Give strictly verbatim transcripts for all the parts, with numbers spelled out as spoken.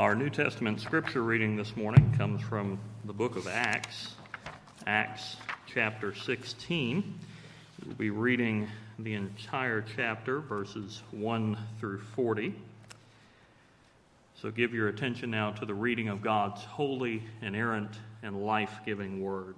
Our New Testament scripture reading this morning comes from the book of Acts, Acts chapter sixteen. We'll be reading the entire chapter, verses one through forty. So give your attention now to the reading of God's holy, inerrant, and life-giving word.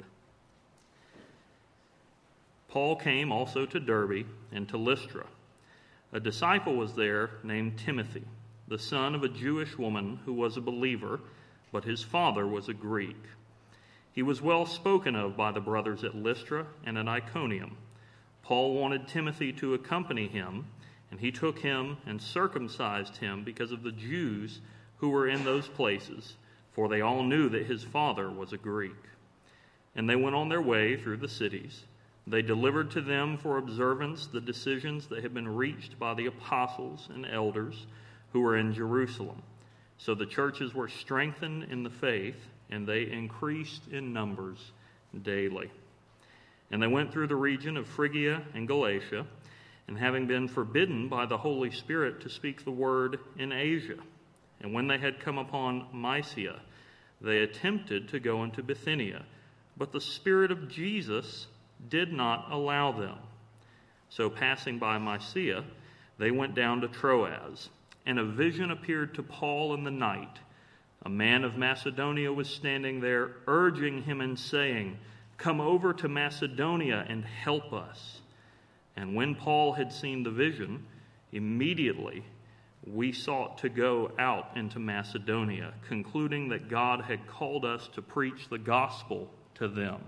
Paul came also to Derbe and to Lystra. A disciple was there named Timothy, the son of a Jewish woman who was a believer, but his father was a Greek. He was well spoken of by the brothers at Lystra and at Iconium. Paul wanted Timothy to accompany him, and he took him and circumcised him because of the Jews who were in those places, for they all knew that his father was a Greek. And they went on their way through the cities. They delivered to them for observance the decisions that had been reached by the apostles and elders who were in Jerusalem. So the churches were strengthened in the faith, and they increased in numbers daily. And they went through the region of Phrygia and Galatia, and having been forbidden by the Holy Spirit to speak the word in Asia, and when they had come upon Mysia, they attempted to go into Bithynia, but the Spirit of Jesus did not allow them. So passing by Mysia, they went down to Troas, and a vision appeared to Paul in the night. A man of Macedonia was standing there, urging him and saying, "Come over to Macedonia and help us." And when Paul had seen the vision, immediately we sought to go out into Macedonia, concluding that God had called us to preach the gospel to them.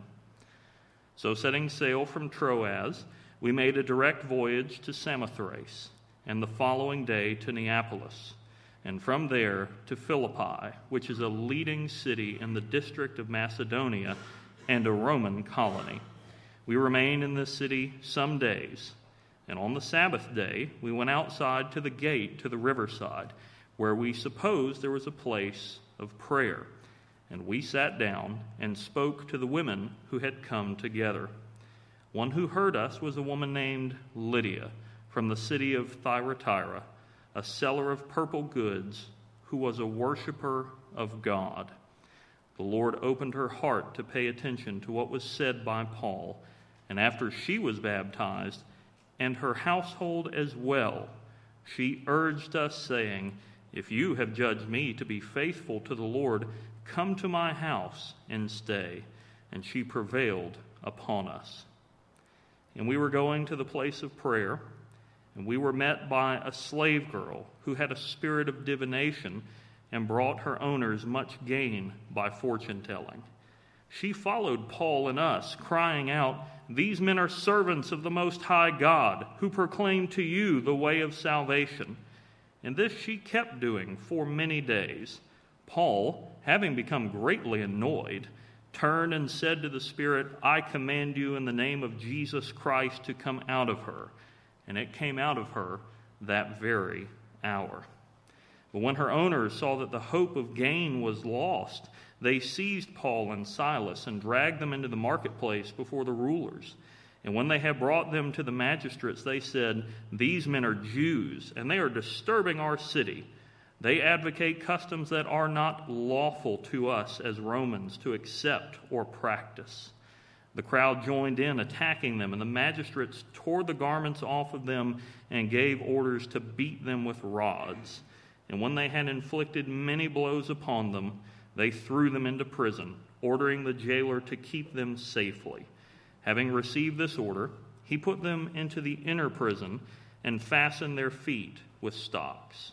So setting sail from Troas, we made a direct voyage to Samothrace, and the following day to Neapolis, and from there to Philippi, which is a leading city in the district of Macedonia and a Roman colony. We remained in this city some days, and on the Sabbath day we went outside to the gate to the riverside, where we supposed there was a place of prayer. And we sat down and spoke to the women who had come together. One who heard us was a woman named Lydia, from the city of Thyatira, a seller of purple goods, who was a worshiper of God. The Lord opened her heart to pay attention to what was said by Paul, and after she was baptized, and her household as well, she urged us, saying, "If you have judged me to be faithful to the Lord, come to my house and stay." And she prevailed upon us. And we were going to the place of prayer, and we were met by a slave girl who had a spirit of divination and brought her owners much gain by fortune-telling. She followed Paul and us, crying out, "These men are servants of the Most High God, who proclaim to you the way of salvation." And this she kept doing for many days. Paul, having become greatly annoyed, turned and said to the Spirit, "I command you in the name of Jesus Christ to come out of her." And it came out of her that very hour. But when her owners saw that the hope of gain was lost, they seized Paul and Silas and dragged them into the marketplace before the rulers. And when they had brought them to the magistrates, they said, "These men are Jews, and they are disturbing our city. They advocate customs that are not lawful to us as Romans to accept or practice." The crowd joined in, attacking them, and the magistrates tore the garments off of them and gave orders to beat them with rods. And when they had inflicted many blows upon them, they threw them into prison, ordering the jailer to keep them safely. Having received this order, he put them into the inner prison and fastened their feet with stocks.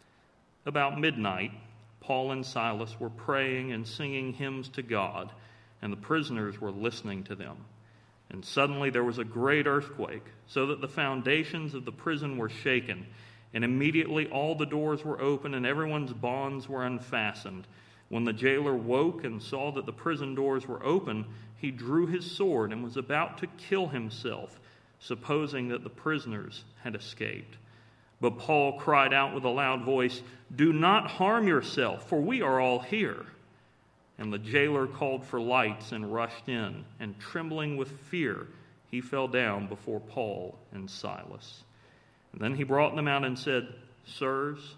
About midnight, Paul and Silas were praying and singing hymns to God, and the prisoners were listening to them. And suddenly there was a great earthquake, so that the foundations of the prison were shaken, and immediately all the doors were open and everyone's bonds were unfastened. When the jailer woke and saw that the prison doors were open, he drew his sword and was about to kill himself, supposing that the prisoners had escaped. But Paul cried out with a loud voice, "Do not harm yourself, for we are all here." And the jailer called for lights and rushed in, and trembling with fear, he fell down before Paul and Silas. And then he brought them out and said, "Sirs,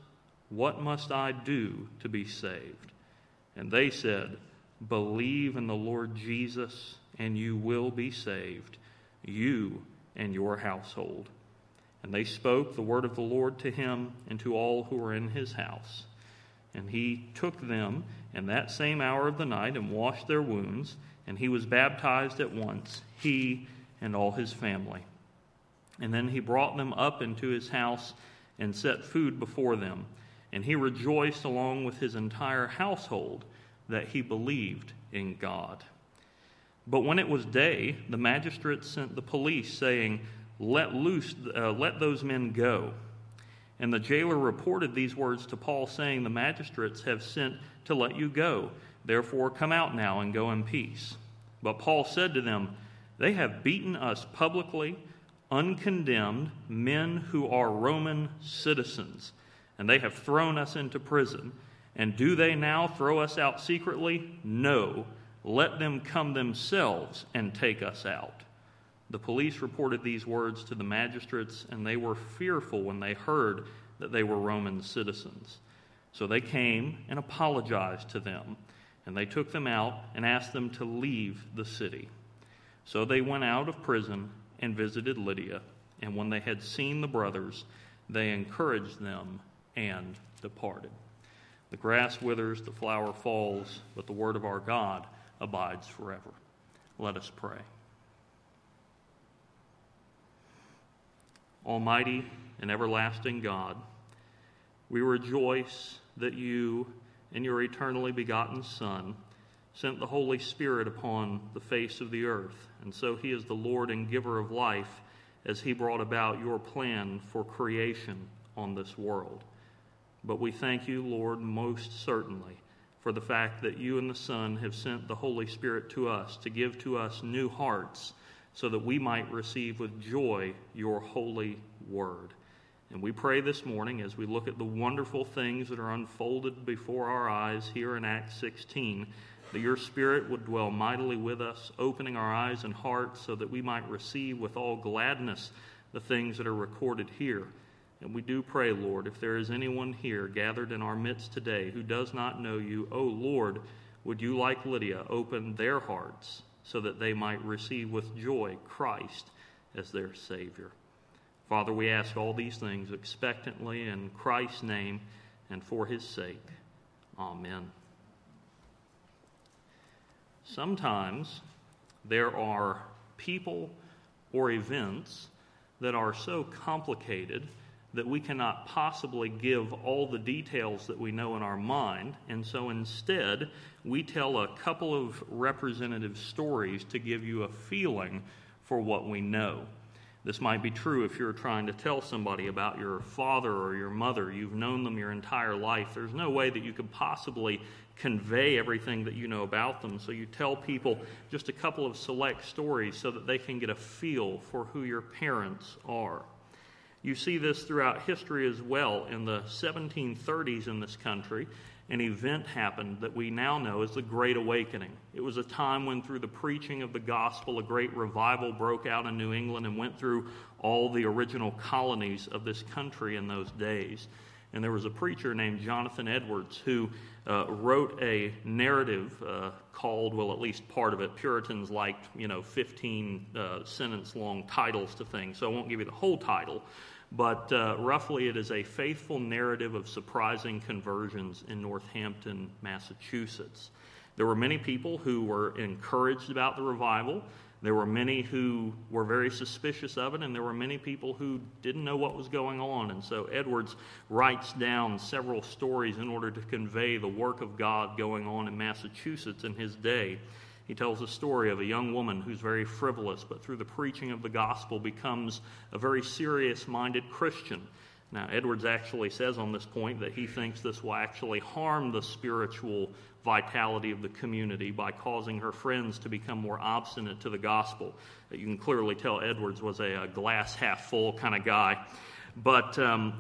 what must I do to be saved?" And they said, "Believe in the Lord Jesus, and you will be saved, you and your household." And they spoke the word of the Lord to him and to all who were in his house. And he took them in that same hour of the night and washed their wounds, and he was baptized at once, he and all his family. And then he brought them up into his house and set food before them. And he rejoiced along with his entire household that he believed in God. But when it was day, the magistrates sent the police, saying, Let loose, uh, let those men go. And the jailer reported these words to Paul, saying, "The magistrates have sent to let you go. Therefore come out now and go in peace." But Paul said to them, "They have beaten us publicly, uncondemned, men who are Roman citizens, and they have thrown us into prison. And do they now throw us out secretly? No, let them come themselves and take us out." The police reported these words to the magistrates, and they were fearful when they heard that they were Roman citizens. So they came and apologized to them, and they took them out and asked them to leave the city. So they went out of prison and visited Lydia, and when they had seen the brothers, they encouraged them and departed. The grass withers, the flower falls, but the word of our God abides forever. Let us pray. Almighty and everlasting God, we rejoice that you and your eternally begotten Son sent the Holy Spirit upon the face of the earth, and so he is the Lord and giver of life as he brought about your plan for creation on this world. But we thank you, Lord, most certainly for the fact that you and the Son have sent the Holy Spirit to us to give to us new hearts so that we might receive with joy your holy word. And we pray this morning as we look at the wonderful things that are unfolded before our eyes here in Acts sixteen, that your Spirit would dwell mightily with us, opening our eyes and hearts so that we might receive with all gladness the things that are recorded here. And we do pray, Lord, if there is anyone here gathered in our midst today who does not know you, oh Lord, would you, like Lydia, open their hearts so that they might receive with joy Christ as their Savior. Father, we ask all these things expectantly in Christ's name and for his sake. Amen. Sometimes there are people or events that are so complicated that we cannot possibly give all the details that we know in our mind, and so instead we tell a couple of representative stories to give you a feeling for what we know. This might be true if you're trying to tell somebody about your father or your mother. You've known them your entire life. There's no way that you could possibly convey everything that you know about them, so you tell people just a couple of select stories so that they can get a feel for who your parents are. You see this throughout history as well. In the seventeen thirties in this country, an event happened that we now know as the Great Awakening. It was a time when, through the preaching of the gospel, a great revival broke out in New England and went through all the original colonies of this country in those days. And there was a preacher named Jonathan Edwards who uh, wrote a narrative uh, called, well, at least part of it, Puritans liked, you know, fifteen uh, sentence long titles to things, so I won't give you the whole title. But uh, roughly it is a faithful narrative of surprising conversions in Northampton, Massachusetts. There were many people who were encouraged about the revival. There were many who were very suspicious of it, and there were many people who didn't know what was going on. And so Edwards writes down several stories in order to convey the work of God going on in Massachusetts in his day. He tells a story of a young woman who's very frivolous, but through the preaching of the gospel becomes a very serious-minded Christian. Now, Edwards actually says on this point that he thinks this will actually harm the spiritual vitality of the community by causing her friends to become more obstinate to the gospel. You can clearly tell Edwards was a, a glass half full kind of guy. But um,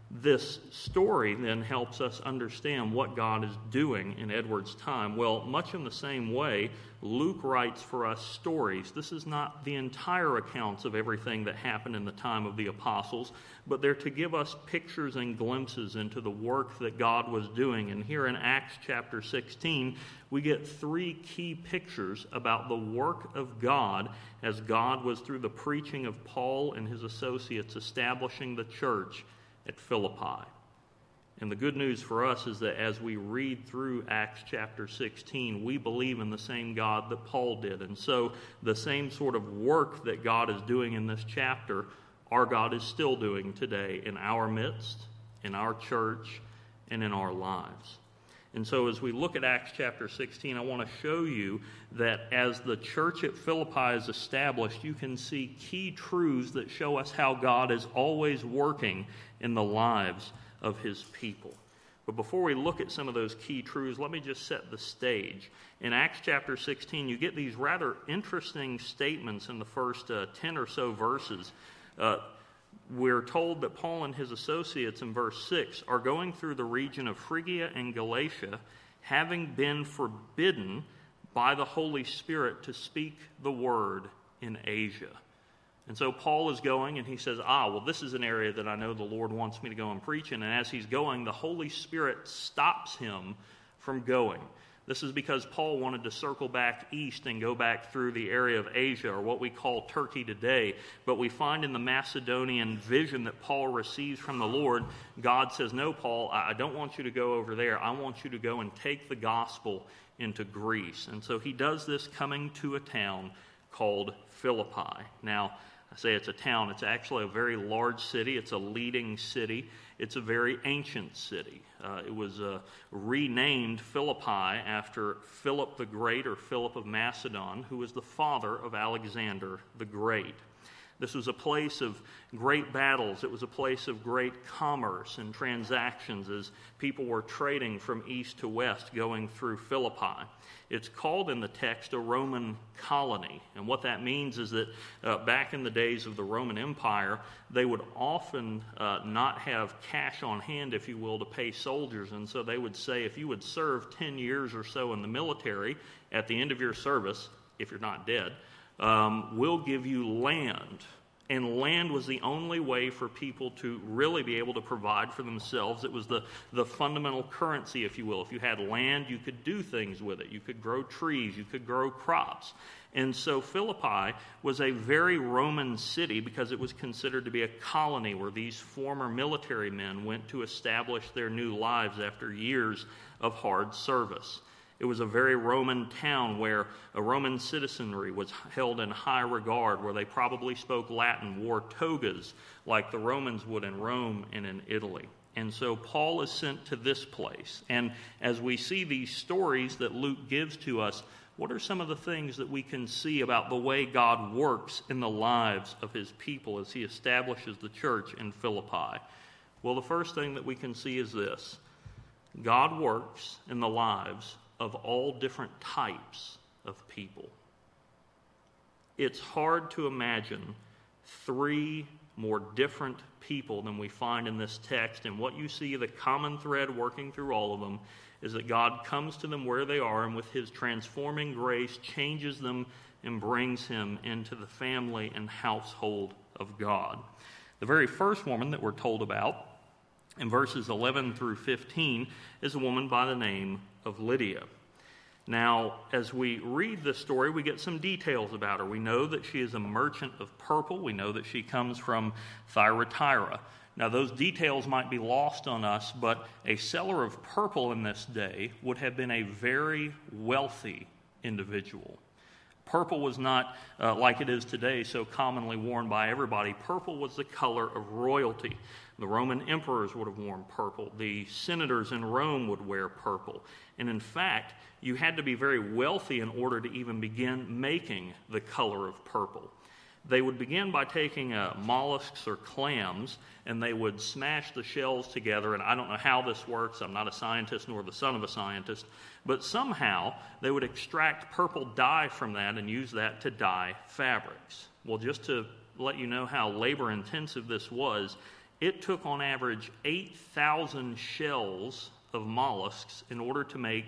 this story then helps us understand what God is doing in Edward's time. Well, much in the same way, Luke writes for us stories. This is not the entire accounts of everything that happened in the time of the apostles, but they're to give us pictures and glimpses into the work that God was doing. And here in Acts chapter sixteen, we get three key pictures about the work of God as God was, through the preaching of Paul and his associates, establishing the church at Philippi. And the good news for us is that as we read through Acts chapter sixteen, we believe in the same God that Paul did. And so the same sort of work that God is doing in this chapter, our God is still doing today in our midst, in our church, and in our lives. And so as we look at Acts chapter sixteen, I want to show you that as the church at Philippi is established, you can see key truths that show us how God is always working in the lives of his people. But before we look at some of those key truths, let me just set the stage. In Acts chapter sixteen, you get these rather interesting statements in the first uh, ten or so verses. Uh, We're told that Paul and his associates in verse six are going through the region of Phrygia and Galatia, having been forbidden by the Holy Spirit to speak the word in Asia. And so Paul is going and he says, ah, well, this is an area that I know the Lord wants me to go and preach in. And as he's going, the Holy Spirit stops him from going. This is because Paul wanted to circle back east and go back through the area of Asia, or what we call Turkey today. But we find in the Macedonian vision that Paul receives from the Lord, God says, no, Paul, I don't want you to go over there. I want you to go and take the gospel into Greece. And so he does this coming to a town called Philippi. Now, I say it's a town. It's actually a very large city. It's a leading city. It's a very ancient city. Uh, it was uh, renamed Philippi after Philip the Great, or Philip of Macedon, who was the father of Alexander the Great. This was a place of great battles. It was a place of great commerce and transactions as people were trading from east to west going through Philippi. It's called in the text a Roman colony. And what that means is that uh, back in the days of the Roman Empire, they would often uh, not have cash on hand, if you will, to pay soldiers. And so they would say, if you would serve ten years or so in the military, at the end of your service, if you're not dead, Um, we'll give you land. And land was the only way for people to really be able to provide for themselves. It was the, the fundamental currency, if you will. If you had land, you could do things with it. You could grow trees. You could grow crops. And so Philippi was a very Roman city because it was considered to be a colony where these former military men went to establish their new lives after years of hard service. It was a very Roman town where a Roman citizenry was held in high regard, where they probably spoke Latin, wore togas like the Romans would in Rome and in Italy. And so Paul is sent to this place. And as we see these stories that Luke gives to us, what are some of the things that we can see about the way God works in the lives of his people as he establishes the church in Philippi? Well, the first thing that we can see is this. God works in the lives of all different types of people. It's hard to imagine three more different people than we find in this text, and what you see, the common thread working through all of them, is that God comes to them where they are and with his transforming grace changes them and brings him into the family and household of God. The very first woman that we're told about in verses eleven through fifteen is a woman by the name of Lydia. Now, as we read this story, we get some details about her. We know that she is a merchant of purple. We know that she comes from Thyatira. Now, those details might be lost on us, but a seller of purple in this day would have been a very wealthy individual. Purple was not, uh, like it is today, so commonly worn by everybody. Purple was the color of royalty. The Roman emperors would have worn purple. The senators in Rome would wear purple. And in fact, you had to be very wealthy in order to even begin making the color of purple. They would begin by taking uh, mollusks or clams, and they would smash the shells together. And I don't know how this works. I'm not a scientist nor the son of a scientist. But somehow they would extract purple dye from that and use that to dye fabrics. Well, just to let you know how labor-intensive this was, it took on average eight thousand shells of mollusks in order to make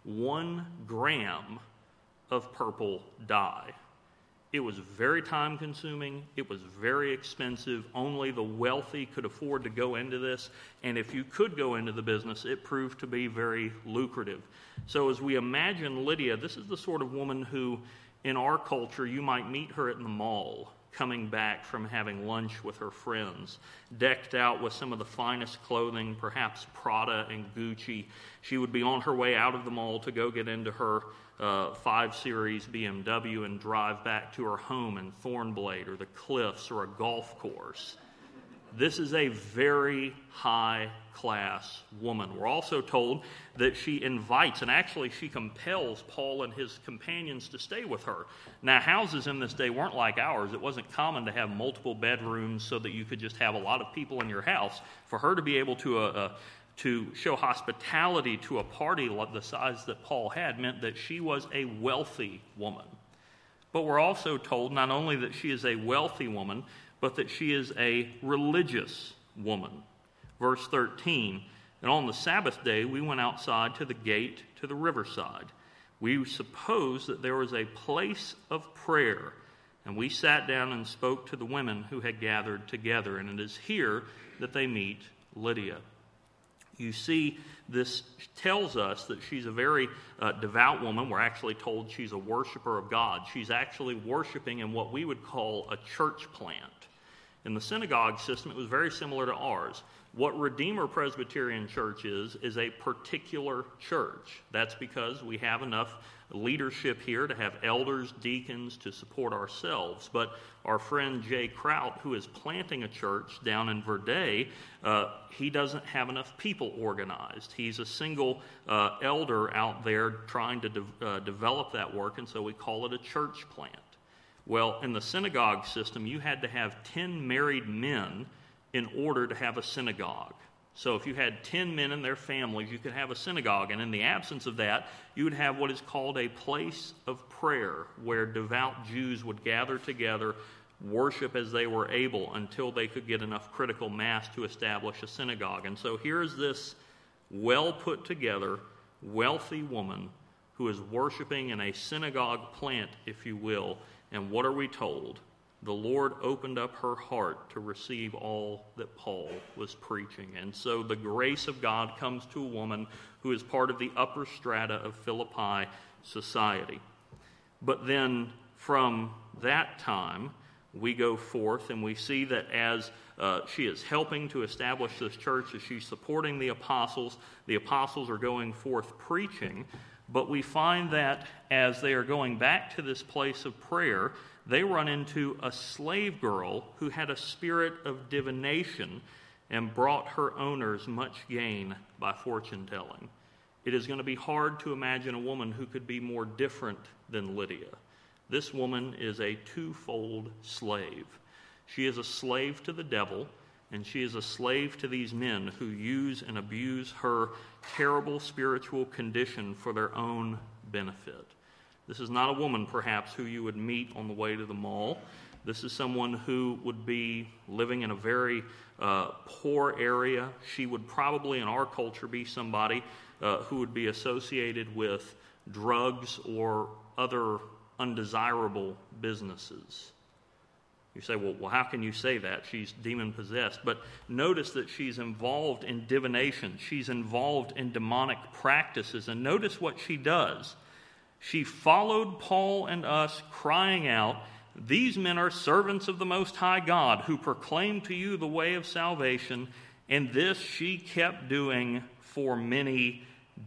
one gram of purple dye. It was very time consuming. It was very expensive. Only the wealthy could afford to go into this. And if you could go into the business, it proved to be very lucrative. So as we imagine Lydia, this is the sort of woman who, in our culture, you might meet her in the mall, coming back from having lunch with her friends, decked out with some of the finest clothing, perhaps Prada and Gucci. She would be on her way out of the mall to go get into her uh, five series B M W and drive back to her home in Thornblade or the Cliffs or a golf course. This is a very high-class woman. We're also told that she invites, and actually she compels Paul and his companions to stay with her. Now, houses in this day weren't like ours. It wasn't common to have multiple bedrooms so that you could just have a lot of people in your house. For her to be able to uh, uh, to show hospitality to a party the size that Paul had meant that she was a wealthy woman. But we're also told not only that she is a wealthy woman, but that she is a religious woman. Verse thirteen, and on the Sabbath day we went outside to the gate to the riverside. We supposed that there was a place of prayer, and we sat down and spoke to the women who had gathered together. And it is here that they meet Lydia. You see, this tells us that she's a very uh, devout woman. We're actually told she's a worshiper of God. She's actually worshiping in what we would call a church plant. In the synagogue system, it was very similar to ours. What Redeemer Presbyterian Church is, is a particular church. That's because we have enough leadership here to have elders, deacons to support ourselves. But our friend Jay Kraut, who is planting a church down in Verde, uh, he doesn't have enough people organized. He's a single uh, elder out there trying to de- uh, develop that work, and so we call it a church plant. Well, in the synagogue system, you had to have ten married men in order to have a synagogue. So if you had ten men and their families, you could have a synagogue. And in the absence of that, you would have what is called a place of prayer, where devout Jews would gather together, worship as they were able until they could get enough critical mass to establish a synagogue. And so here's this well put together, wealthy woman who is worshiping in a synagogue plant, if you will. And what are we told? The Lord opened up her heart to receive all that Paul was preaching. And so the grace of God comes to a woman who is part of the upper strata of Philippi society. But then from that time, we go forth and we see that as uh, she is helping to establish this church, as she's supporting the apostles, the apostles are going forth preaching. But we find that as they are going back to this place of prayer, they run into a slave girl who had a spirit of divination and brought her owners much gain by fortune telling. It is going to be hard to imagine a woman who could be more different than Lydia. This woman is a twofold slave. She is a slave to the devil, and she is a slave to these men who use and abuse her terrible spiritual condition for their own benefit. This is not a woman, perhaps, who you would meet on the way to the mall. This is someone who would be living in a very uh, poor area. She would probably, in our culture, be somebody uh, who would be associated with drugs or other undesirable businesses. You say, well, well, how can you say that? She's demon-possessed. But notice that she's involved in divination. She's involved in demonic practices. And notice what she does. She followed Paul and us, crying out, "These men are servants of the Most High God, who proclaim to you the way of salvation." And this she kept doing for many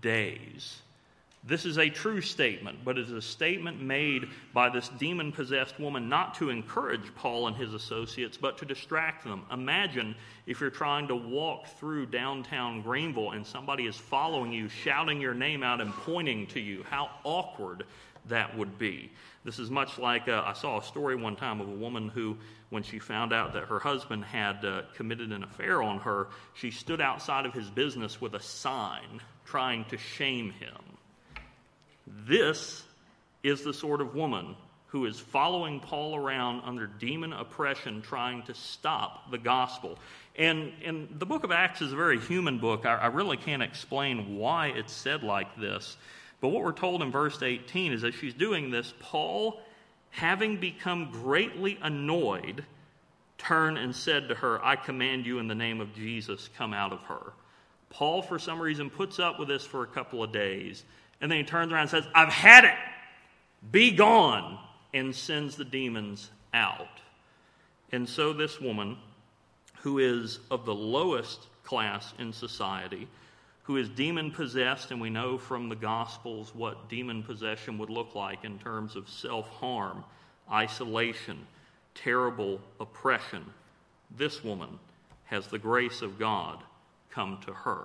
days. This is a true statement, but it is a statement made by this demon-possessed woman not to encourage Paul and his associates, but to distract them. Imagine if you're trying to walk through downtown Greenville and somebody is following you, shouting your name out and pointing to you. How awkward that would be. This is much like, uh, I saw a story one time of a woman who, when she found out that her husband had uh, committed an affair on her, she stood outside of his business with a sign trying to shame him. This is the sort of woman who is following Paul around under demon oppression, trying to stop the gospel. And, and the book of Acts is a very human book. I, I really can't explain why it's said like this. But what we're told in verse eighteen is that she's doing this. Paul, having become greatly annoyed, turned and said to her, I command you in the name of Jesus, come out of her. Paul, for some reason, puts up with this for a couple of days. And then he turns around and says, I've had it. Be gone. And sends the demons out. And so this woman, who is of the lowest class in society, who is demon-possessed, and we know from the Gospels what demon possession would look like in terms of self-harm, isolation, terrible oppression, this woman has the grace of God come to her.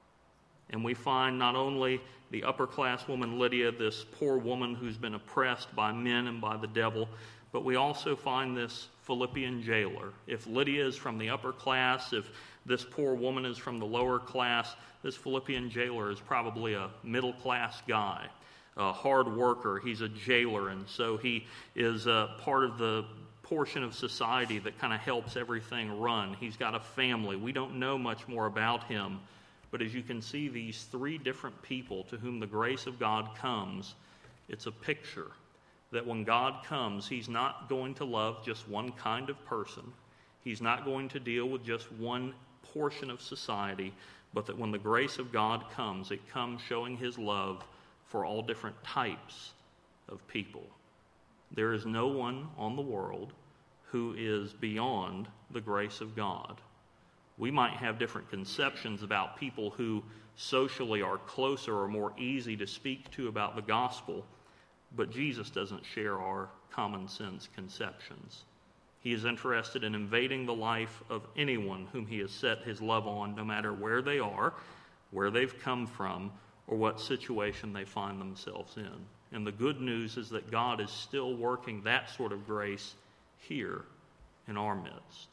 And we find not only the upper-class woman Lydia, this poor woman who's been oppressed by men and by the devil, but we also find this Philippian jailer. If Lydia is from the upper class, if this poor woman is from the lower class, this Philippian jailer is probably a middle-class guy, a hard worker. He's a jailer, and so he is a part of the portion of society that kind of helps everything run. He's got a family. We don't know much more about him. But as you can see, these three different people to whom the grace of God comes, it's a picture that when God comes, he's not going to love just one kind of person. He's not going to deal with just one portion of society, but that when the grace of God comes, it comes showing his love for all different types of people. There is no one on the world who is beyond the grace of God. We might have different conceptions about people who socially are closer or more easy to speak to about the gospel, but Jesus doesn't share our common sense conceptions. He is interested in invading the life of anyone whom he has set his love on, no matter where they are, where they've come from, or what situation they find themselves in. And the good news is that God is still working that sort of grace here in our midst.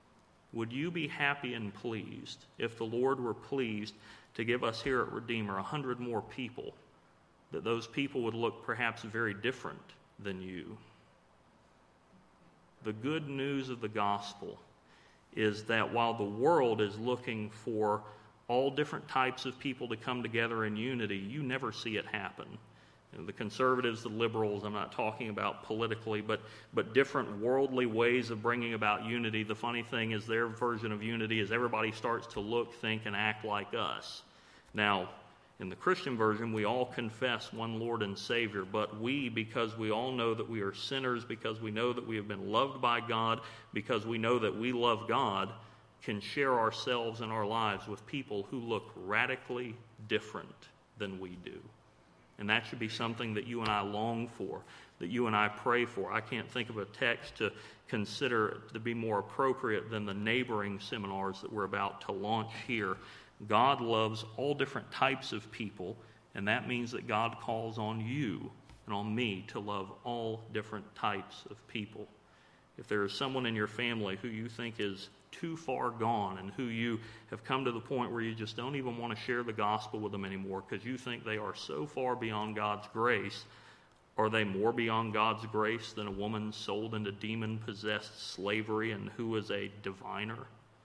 Would you be happy and pleased if the Lord were pleased to give us here at Redeemer a hundred more people, that those people would look perhaps very different than you? The good news of the gospel is that while the world is looking for all different types of people to come together in unity, you never see it happen. You know, the conservatives, the liberals, I'm not talking about politically, but, but different worldly ways of bringing about unity. The funny thing is their version of unity is everybody starts to look, think, and act like us. Now, in the Christian version, we all confess one Lord and Savior, but we, because we all know that we are sinners, because we know that we have been loved by God, because we know that we love God, can share ourselves and our lives with people who look radically different than we do. And that should be something that you and I long for, that you and I pray for. I can't think of a text to consider to be more appropriate than the neighboring seminars that we're about to launch here. God loves all different types of people, and that means that God calls on you and on me to love all different types of people. If there is someone in your family who you think is too far gone and who you have come to the point where you just don't even want to share the gospel with them anymore because you think they are so far beyond God's grace, are they more beyond God's grace than a woman sold into demon-possessed slavery and who is a diviner?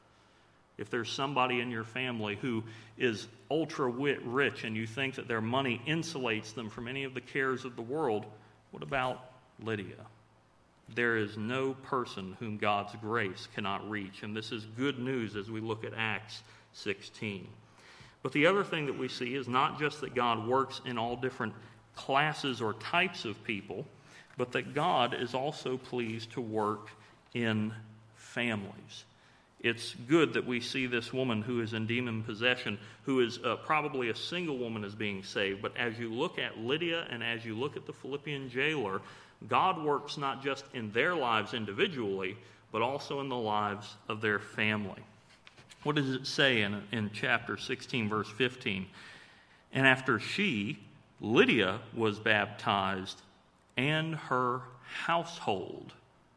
If there's somebody in your family who is ultra-rich and you think that their money insulates them from any of the cares of the world, what about Lydia? There is no person whom God's grace cannot reach. And this is good news as we look at Acts sixteen. But the other thing that we see is not just that God works in all different classes or types of people, but that God is also pleased to work in families. It's good that we see this woman who is in demon possession, who is uh, probably a single woman, is being saved. But as you look at Lydia and as you look at the Philippian jailer, God works not just in their lives individually, but also in the lives of their family. What does it say in, in chapter sixteen, verse fifteen? And after she, Lydia, was baptized, and her household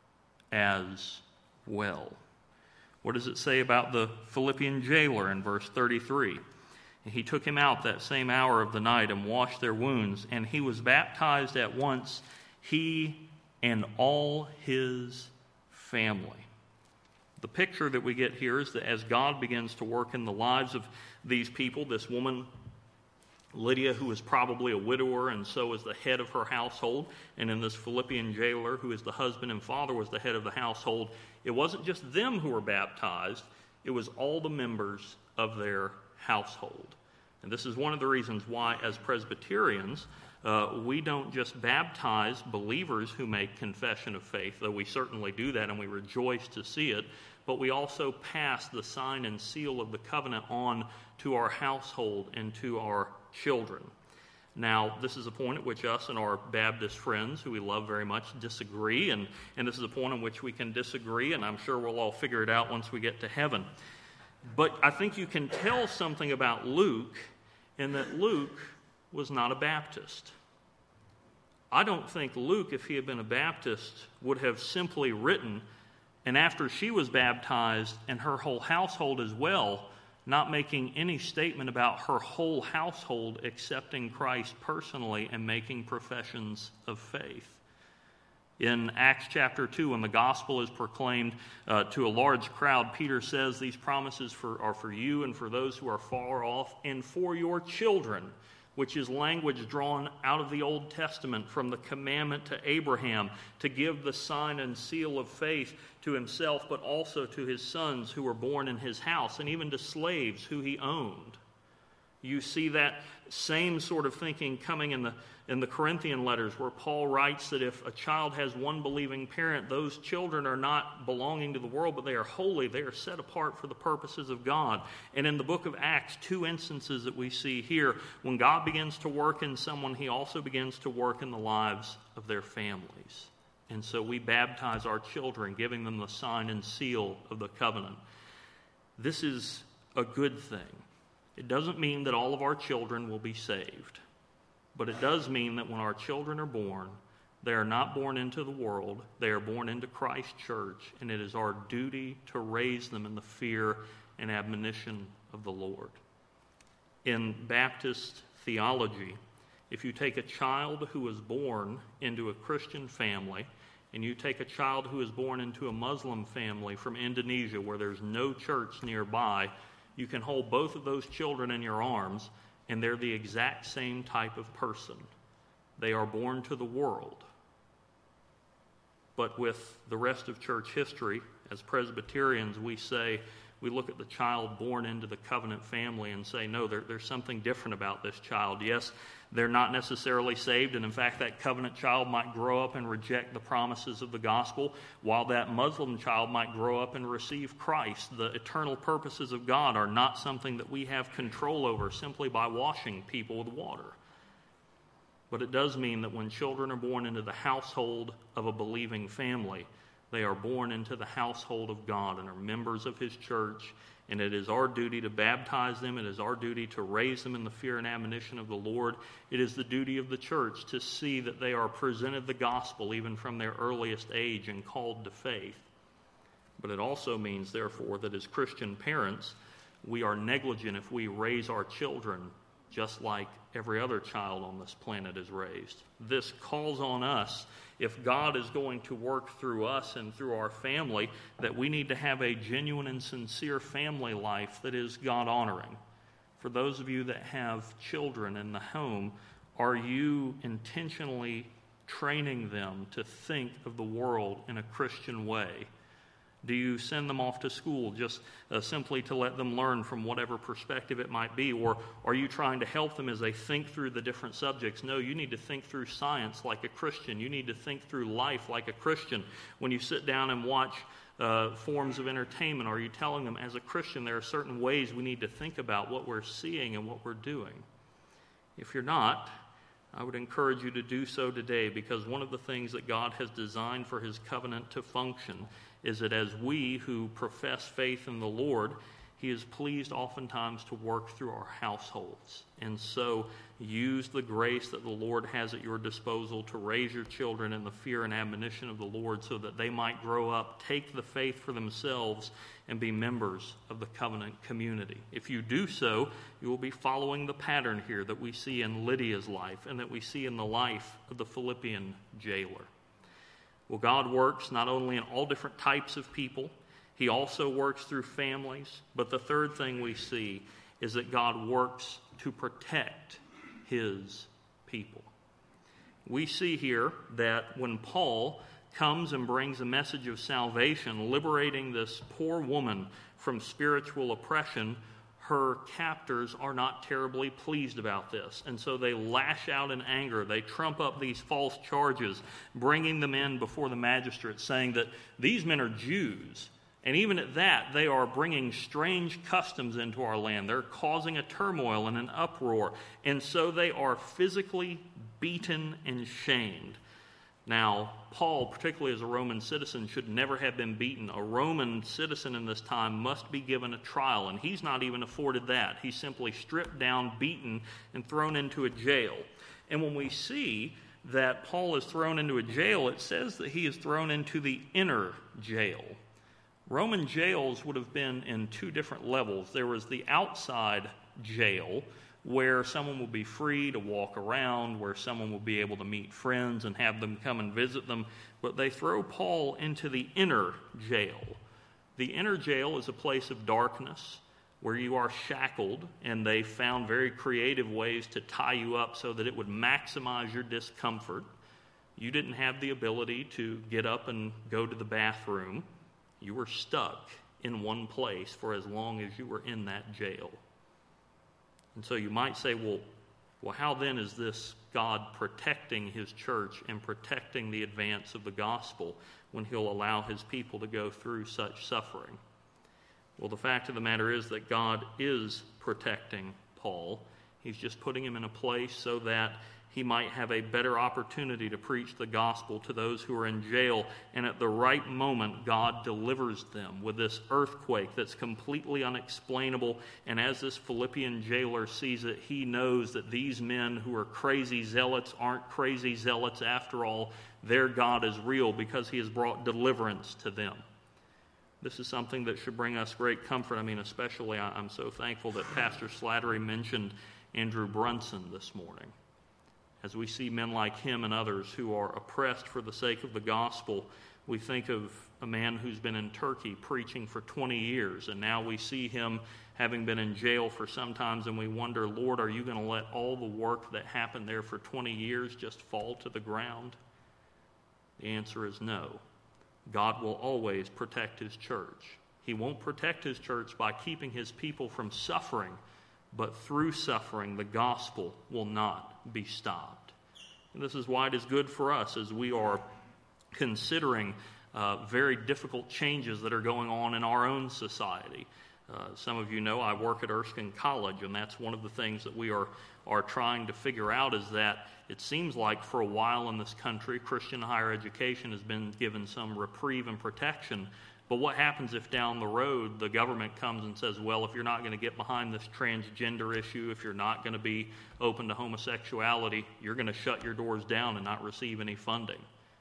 as well. What does it say about the Philippian jailer in verse thirty-three? And he took him out that same hour of the night and washed their wounds, and he was baptized at once, he and all his family. The picture that we get here is that as God begins to work in the lives of these people, this woman, Lydia, who is probably a widower and so is the head of her household, and in this Philippian jailer, who is the husband and father, was the head of the household, it wasn't just them who were baptized, it was all the members of their household. And this is one of the reasons why, as Presbyterians, uh, we don't just baptize believers who make confession of faith, though we certainly do that and we rejoice to see it, but we also pass the sign and seal of the covenant on to our household and to our children. Now, this is a point at which us and our Baptist friends, who we love very much, disagree, and, and this is a point on which we can disagree, and I'm sure we'll all figure it out once we get to heaven. But I think you can tell something about Luke in that Luke was not a Baptist. I don't think Luke, if he had been a Baptist, would have simply written, and after she was baptized and her whole household as well, not making any statement about her whole household accepting Christ personally and making professions of faith. In Acts chapter two, when the gospel is proclaimed uh, to a large crowd, Peter says these promises for, are for you and for those who are far off and for your children, which is language drawn out of the Old Testament from the commandment to Abraham to give the sign and seal of faith to himself, but also to his sons who were born in his house, and even to slaves who he owned. You see that same sort of thinking coming in the in the Corinthian letters, where Paul writes that if a child has one believing parent, those children are not belonging to the world, but they are holy. They are set apart for the purposes of God. And in the book of Acts, two instances that we see here, when God begins to work in someone, he also begins to work in the lives of their families. And so we baptize our children, giving them the sign and seal of the covenant. This is a good thing. It doesn't mean that all of our children will be saved. But it does mean that when our children are born, they are not born into the world. They are born into Christ's church, and it is our duty to raise them in the fear and admonition of the Lord. In Baptist theology, if you take a child who is born into a Christian family, and you take a child who is born into a Muslim family from Indonesia where there's no church nearby, you can hold both of those children in your arms, and they're the exact same type of person. They are born to the world. But with the rest of church history, as Presbyterians, we say, we look at the child born into the covenant family and say, no, there, there's something different about this child. Yes, they're not necessarily saved, and in fact, that covenant child might grow up and reject the promises of the gospel, while that Muslim child might grow up and receive Christ. The eternal purposes of God are not something that we have control over simply by washing people with water. But it does mean that when children are born into the household of a believing family, they are born into the household of God and are members of his church, and it is our duty to baptize them. It is our duty to raise them in the fear and admonition of the Lord. It is the duty of the church to see that they are presented the gospel even from their earliest age and called to faith. But it also means, therefore, that as Christian parents, we are negligent if we raise our children just like every other child on this planet is raised. This calls on us, if God is going to work through us and through our family, that we need to have a genuine and sincere family life that is God-honoring. For those of you that have children in the home, are you intentionally training them to think of the world in a Christian way? Do you send them off to school just uh, simply to let them learn from whatever perspective it might be? Or are you trying to help them as they think through the different subjects? No, you need to think through science like a Christian. You need to think through life like a Christian. When you sit down and watch uh, forms of entertainment, are you telling them, as a Christian, there are certain ways we need to think about what we're seeing and what we're doing? If you're not, I would encourage you to do so today, because one of the things that God has designed for his covenant to function is that as we who profess faith in the Lord, he is pleased oftentimes to work through our households. And so use the grace that the Lord has at your disposal to raise your children in the fear and admonition of the Lord so that they might grow up, take the faith for themselves, and be members of the covenant community. If you do so, you will be following the pattern here that we see in Lydia's life and that we see in the life of the Philippian jailer. Well, God works not only in all different types of people, he also works through families. But the third thing we see is that God works to protect his people. We see here that when Paul comes and brings a message of salvation, liberating this poor woman from spiritual oppression, her captors are not terribly pleased about this. And so they lash out in anger. They trump up these false charges, bringing them in before the magistrates, saying that these men are Jews. And even at that, they are bringing strange customs into our land. They're causing a turmoil and an uproar. And so they are physically beaten and shamed. Now, Paul, particularly as a Roman citizen, should never have been beaten. A Roman citizen in this time must be given a trial, and he's not even afforded that. He's simply stripped down, beaten, and thrown into a jail. And when we see that Paul is thrown into a jail, it says that he is thrown into the inner jail. Roman jails would have been in two different levels. There was the outside jail, where someone will be free to walk around, where someone will be able to meet friends and have them come and visit them. But they throw Paul into the inner jail. The inner jail is a place of darkness where you are shackled, and they found very creative ways to tie you up so that it would maximize your discomfort. You didn't have the ability to get up and go to the bathroom. You were stuck in one place for as long as you were in that jail. And so you might say, well, well, how then is this God protecting his church and protecting the advance of the gospel when he'll allow his people to go through such suffering? Well, the fact of the matter is that God is protecting Paul. He's just putting him in a place so that he might have a better opportunity to preach the gospel to those who are in jail. And at the right moment, God delivers them with this earthquake that's completely unexplainable. And as this Philippian jailer sees it, he knows that these men who are crazy zealots aren't crazy zealots after all. Their God is real because he has brought deliverance to them. This is something that should bring us great comfort. I mean, especially I'm so thankful that Pastor Slattery mentioned Andrew Brunson this morning. As we see men like him and others who are oppressed for the sake of the gospel, we think of a man who's been in Turkey preaching for twenty years, and now we see him having been in jail for some times, and we wonder, Lord, are you going to let all the work that happened there for twenty years just fall to the ground? The answer is no. God will always protect his church. He won't protect his church by keeping his people from suffering, but through suffering, the gospel will not be stopped. And this is why it is good for us as we are considering uh, very difficult changes that are going on in our own society. Uh, some of you know I work at Erskine College, and that's one of the things that we are, are trying to figure out is that it seems like for a while in this country, Christian higher education has been given some reprieve and protection. But what happens if down the road the government comes and says, well, if you're not going to get behind this transgender issue, if you're not going to be open to homosexuality, you're going to shut your doors down and not receive any funding?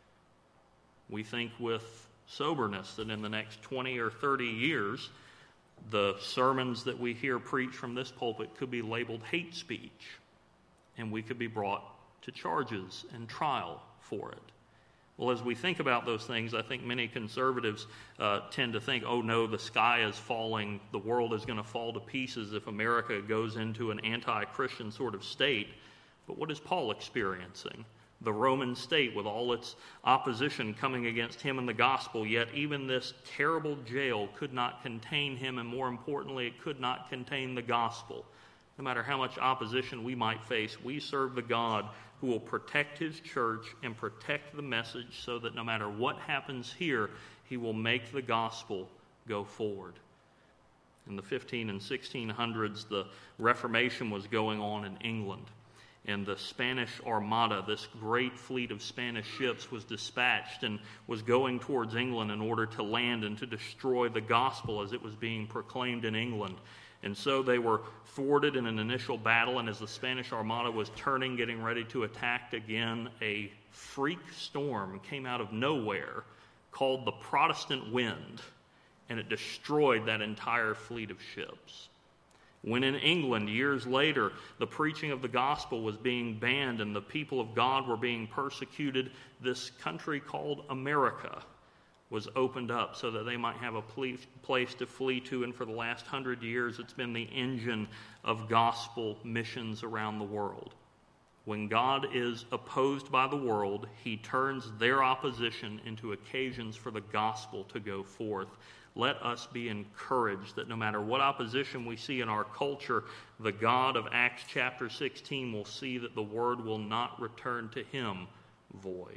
We think with soberness that in the next twenty or thirty years, the sermons that we hear preached from this pulpit could be labeled hate speech, and we could be brought to charges and trial for it. Well, as we think about those things, I think many conservatives uh, tend to think, oh no, the sky is falling, the world is going to fall to pieces if America goes into an anti-Christian sort of state. But what is Paul experiencing? The Roman state with all its opposition coming against him and the gospel, yet even this terrible jail could not contain him, and more importantly, it could not contain the gospel. No matter how much opposition we might face, we serve the God who will protect his church and protect the message so that no matter what happens here, he will make the gospel go forward. In the fifteen and sixteen hundreds, the Reformation was going on in England, and the Spanish Armada, this great fleet of Spanish ships, was dispatched and was going towards England in order to land and to destroy the gospel as it was being proclaimed in England. And so they were thwarted in an initial battle, and as the Spanish Armada was turning, getting ready to attack again, a freak storm came out of nowhere called the Protestant wind, and it destroyed that entire fleet of ships. When in England, years later, the preaching of the gospel was being banned and the people of God were being persecuted, this country called America was opened up so that they might have a place to flee to. And for the last hundred years, it's been the engine of gospel missions around the world. When God is opposed by the world, he turns their opposition into occasions for the gospel to go forth. Let us be encouraged that no matter what opposition we see in our culture, the God of Acts chapter sixteen will see that the word will not return to him void.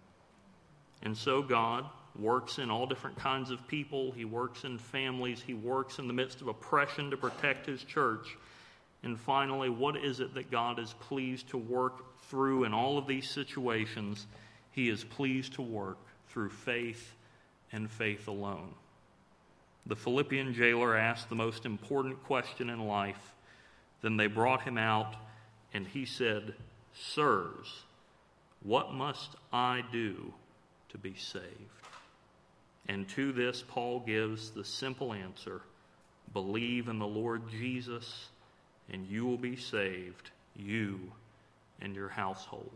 And so God works in all different kinds of people. He works in families. He works in the midst of oppression to protect his church. And finally, what is it that God is pleased to work through in all of these situations? He is pleased to work through faith and faith alone. The Philippian jailer asked the most important question in life. Then they brought him out, and he said, "Sirs, what must I do to be saved?" And to this, Paul gives the simple answer: believe in the Lord Jesus, and you will be saved, you and your household.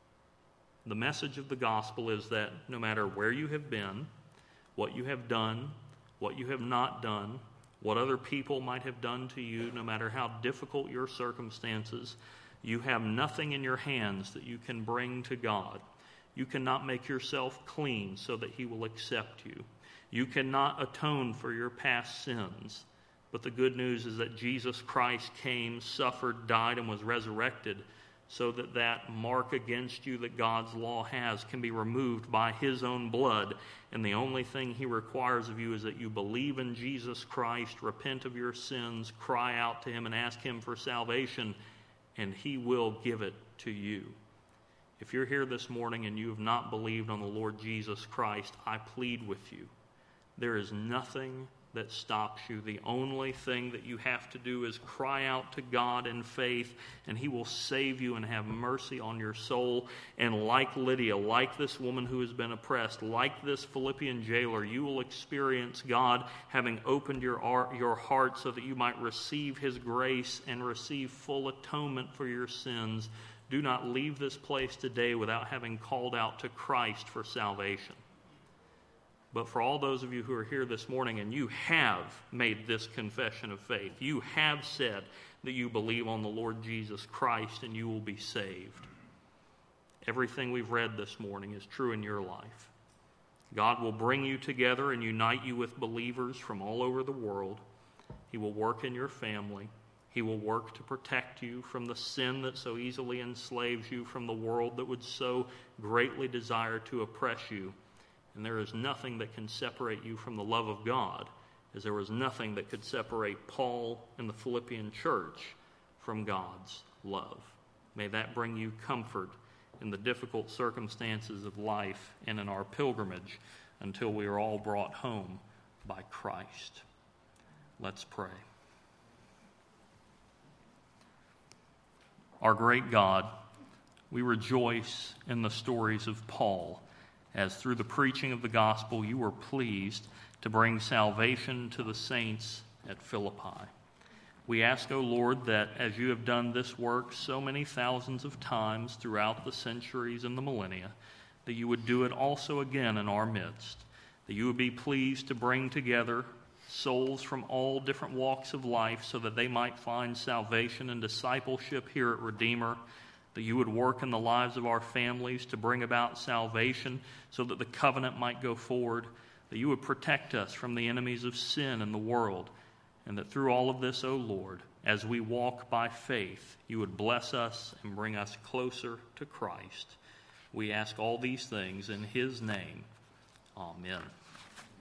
The message of the gospel is that no matter where you have been, what you have done, what you have not done, what other people might have done to you, no matter how difficult your circumstances, you have nothing in your hands that you can bring to God. You cannot make yourself clean so that he will accept you. You cannot atone for your past sins. But the good news is that Jesus Christ came, suffered, died, and was resurrected so that that mark against you that God's law has can be removed by his own blood. And the only thing he requires of you is that you believe in Jesus Christ, repent of your sins, cry out to him and ask him for salvation, and he will give it to you. If you're here this morning and you have not believed on the Lord Jesus Christ, I plead with you. There is nothing that stops you. The only thing that you have to do is cry out to God in faith, and he will save you and have mercy on your soul. And like Lydia, like this woman who has been oppressed, like this Philippian jailer, you will experience God having opened your, your heart so that you might receive his grace and receive full atonement for your sins. Do not leave this place today without having called out to Christ for salvation. But for all those of you who are here this morning and you have made this confession of faith, you have said that you believe on the Lord Jesus Christ and you will be saved. Everything we've read this morning is true in your life. God will bring you together and unite you with believers from all over the world. He will work in your family. He will work to protect you from the sin that so easily enslaves you, from the world that would so greatly desire to oppress you. And there is nothing that can separate you from the love of God, as there was nothing that could separate Paul and the Philippian church from God's love. May that bring you comfort in the difficult circumstances of life and in our pilgrimage until we are all brought home by Christ. Let's pray. Our great God, we rejoice in the stories of Paul, as through the preaching of the gospel you were pleased to bring salvation to the saints at Philippi. We ask, O Lord, that as you have done this work so many thousands of times throughout the centuries and the millennia, that you would do it also again in our midst, that you would be pleased to bring together souls from all different walks of life so that they might find salvation and discipleship here at Redeemer, that you would work in the lives of our families to bring about salvation so that the covenant might go forward, that you would protect us from the enemies of sin in the world, and that through all of this, O Lord, as we walk by faith, you would bless us and bring us closer to Christ. We ask all these things in his name. Amen.